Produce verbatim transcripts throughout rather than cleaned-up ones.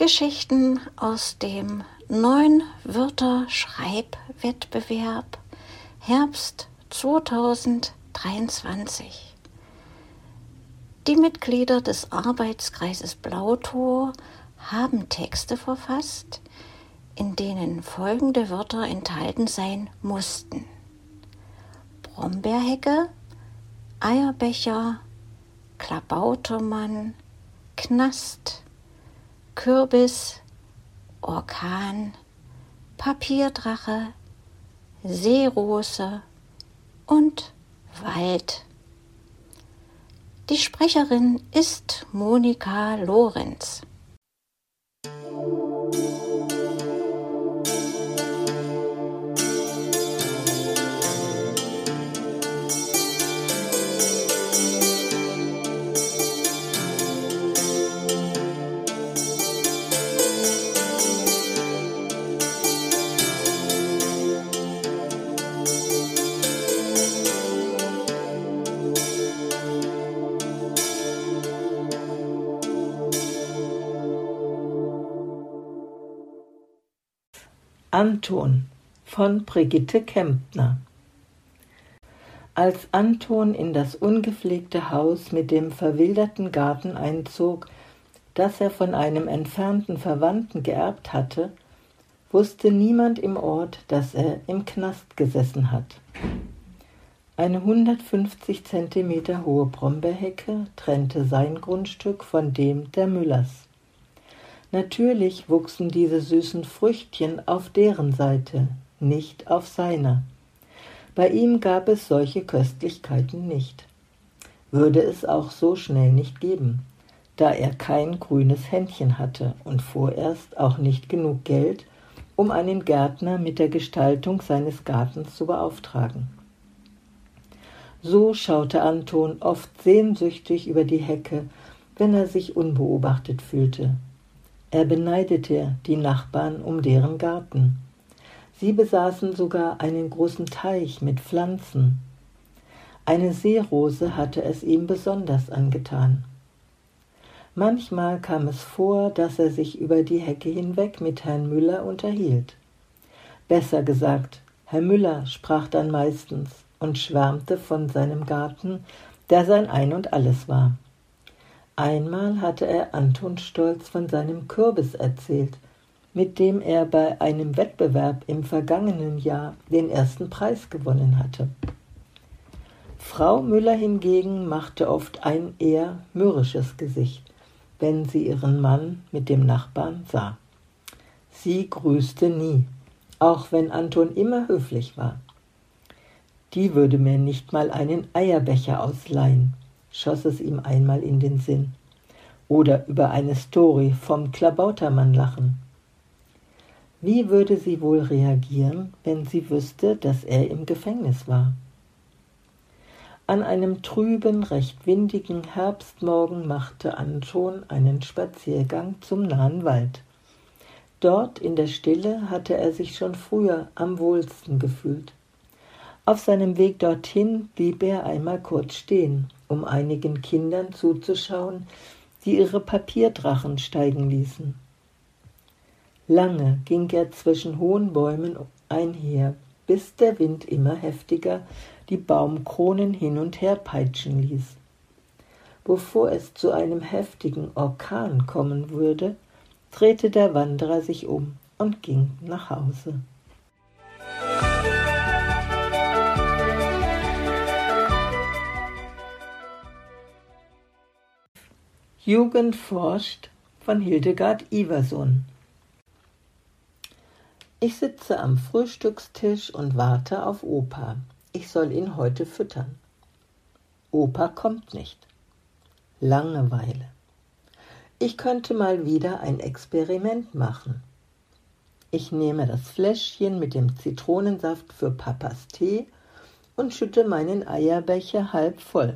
Geschichten aus dem Neun-Wörter-Schreibwettbewerb Herbst zweitausenddreiundzwanzig. Die Mitglieder des Arbeitskreises Blautor haben Texte verfasst, in denen folgende Wörter enthalten sein mussten: Brombeerhecke, Eierbecher, Klabautermann, Knast, Kürbis, Orkan, Papierdrache, Seerose und Wald. Die Sprecherin ist Monika Lorenz. Anton von Brigitte Kemptner. Als Anton in das ungepflegte Haus mit dem verwilderten Garten einzog, das er von einem entfernten Verwandten geerbt hatte, wusste niemand im Ort, dass er im Knast gesessen hat. Eine hundertfünfzig Zentimeter hohe Brombeerhecke trennte sein Grundstück von dem der Müllers. Natürlich wuchsen diese süßen Früchtchen auf deren Seite, nicht auf seiner. Bei ihm gab es solche Köstlichkeiten nicht. Würde es auch so schnell nicht geben, da er kein grünes Händchen hatte und vorerst auch nicht genug Geld, um einen Gärtner mit der Gestaltung seines Gartens zu beauftragen. So schaute Anton oft sehnsüchtig über die Hecke, wenn er sich unbeobachtet fühlte. Er beneidete die Nachbarn um deren Garten. Sie besaßen sogar einen großen Teich mit Pflanzen. Eine Seerose hatte es ihm besonders angetan. Manchmal kam es vor, dass er sich über die Hecke hinweg mit Herrn Müller unterhielt. Besser gesagt, Herr Müller sprach dann meistens und schwärmte von seinem Garten, der sein Ein und Alles war. Einmal hatte er Anton stolz von seinem Kürbis erzählt, mit dem er bei einem Wettbewerb im vergangenen Jahr den ersten Preis gewonnen hatte. Frau Müller hingegen machte oft ein eher mürrisches Gesicht, wenn sie ihren Mann mit dem Nachbarn sah. Sie grüßte nie, auch wenn Anton immer höflich war. Die würde mir nicht mal einen Eierbecher ausleihen, schoss es ihm einmal in den Sinn. Oder über eine Story vom Klabautermann lachen. Wie würde sie wohl reagieren, wenn sie wüsste, dass er im Gefängnis war? An einem trüben, recht windigen Herbstmorgen machte Anton einen Spaziergang zum nahen Wald. Dort in der Stille hatte er sich schon früher am wohlsten gefühlt. Auf seinem Weg dorthin blieb er einmal kurz stehen, um einigen Kindern zuzuschauen, die ihre Papierdrachen steigen ließen. Lange ging er zwischen hohen Bäumen einher, bis der Wind immer heftiger die Baumkronen hin und her peitschen ließ. Bevor es zu einem heftigen Orkan kommen würde, drehte der Wanderer sich um und ging nach Hause. Jugend forscht von Hildegard Iverson. Ich sitze am Frühstückstisch und warte auf Opa. Ich soll ihn heute füttern. Opa kommt nicht. Langeweile. Ich könnte mal wieder ein Experiment machen. Ich nehme das Fläschchen mit dem Zitronensaft für Papas Tee und schütte meinen Eierbecher halb voll.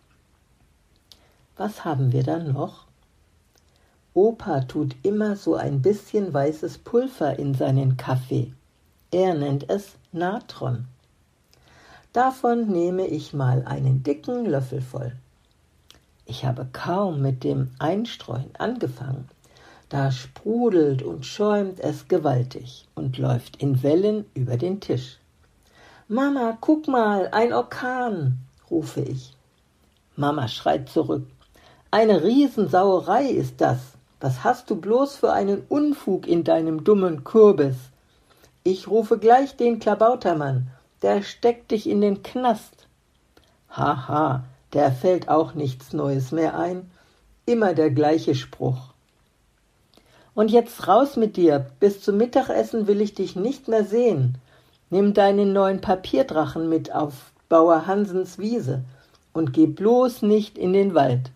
Was haben wir dann noch? Opa tut immer so ein bisschen weißes Pulver in seinen Kaffee. Er nennt es Natron. Davon nehme ich mal einen dicken Löffel voll. Ich habe kaum mit dem Einstreuen angefangen. Da sprudelt und schäumt es gewaltig und läuft in Wellen über den Tisch. »Mama, guck mal, ein Orkan«, rufe ich. Mama schreit zurück. »Eine Riesensauerei ist das. Was hast du bloß für einen Unfug in deinem dummen Kürbis? Ich rufe gleich den Klabautermann, der steckt dich in den Knast.« Haha, der fällt auch nichts Neues mehr ein. Immer der gleiche Spruch. »Und jetzt raus mit dir, bis zum Mittagessen will ich dich nicht mehr sehen. Nimm deinen neuen Papierdrachen mit auf Bauer Hansens Wiese und geh bloß nicht in den Wald.«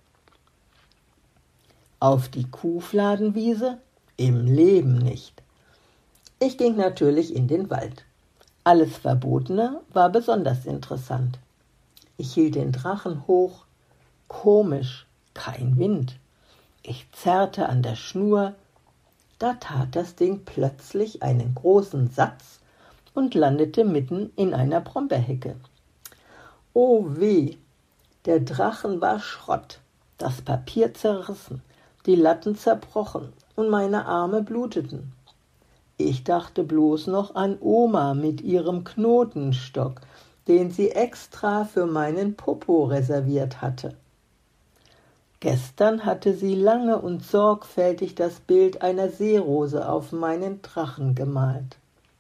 Auf die Kuhfladenwiese? Im Leben nicht. Ich ging natürlich in den Wald. Alles Verbotene war besonders interessant. Ich hielt den Drachen hoch. Komisch, kein Wind. Ich zerrte an der Schnur. Da tat das Ding plötzlich einen großen Satz und landete mitten in einer Brombeerhecke. Oh weh, der Drachen war Schrott, das Papier zerrissen, die Latten zerbrochen und meine Arme bluteten. Ich dachte bloß noch an Oma mit ihrem Knotenstock, den sie extra für meinen Popo reserviert hatte. Gestern hatte sie lange und sorgfältig das Bild einer Seerose auf meinen Drachen gemalt.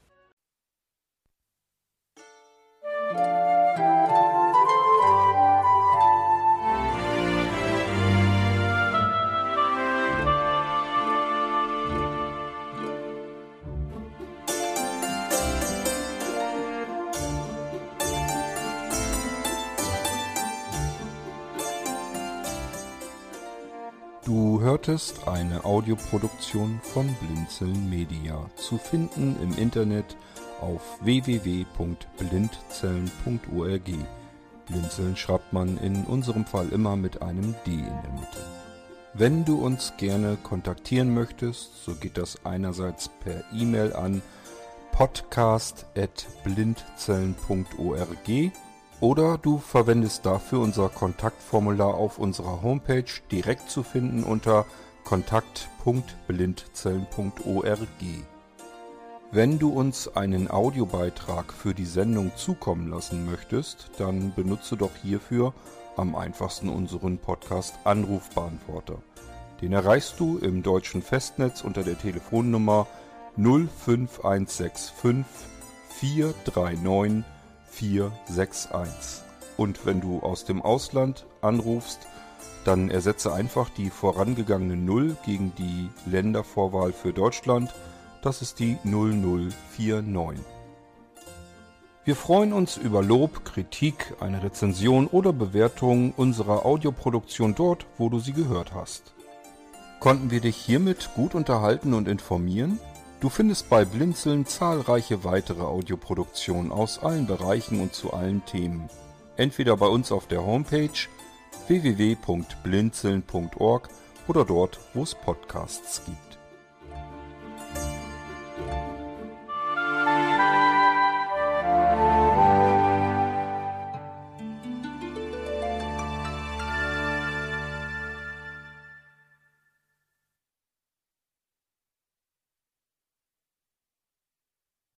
Du hörtest eine Audioproduktion von Blinzeln Media, zu finden im Internet auf w w w punkt blindzellen punkt org. Blinzeln schreibt man in unserem Fall immer mit einem D in der Mitte. Wenn du uns gerne kontaktieren möchtest, so geht das einerseits per E-Mail an podcast at blindzellen punkt org oder du verwendest dafür unser Kontaktformular auf unserer Homepage, direkt zu finden unter kontakt punkt blindzellen punkt org. Wenn du uns einen Audiobeitrag für die Sendung zukommen lassen möchtest, dann benutze doch hierfür am einfachsten unseren Podcast Anrufbeantworter. Den erreichst du im deutschen Festnetz unter der Telefonnummer null fünf eins sechs fünf vier drei neun vier sechs eins. Und wenn du aus dem Ausland anrufst, dann ersetze einfach die vorangegangene null gegen die Ländervorwahl für Deutschland. Das ist die null null vier neun. Wir freuen uns über Lob, Kritik, eine Rezension oder Bewertung unserer Audioproduktion dort, wo du sie gehört hast. Konnten wir dich hiermit gut unterhalten und informieren? Du findest bei Blinzeln zahlreiche weitere Audioproduktionen aus allen Bereichen und zu allen Themen. Entweder bei uns auf der Homepage w w w punkt blinzeln punkt org oder dort, wo es Podcasts gibt.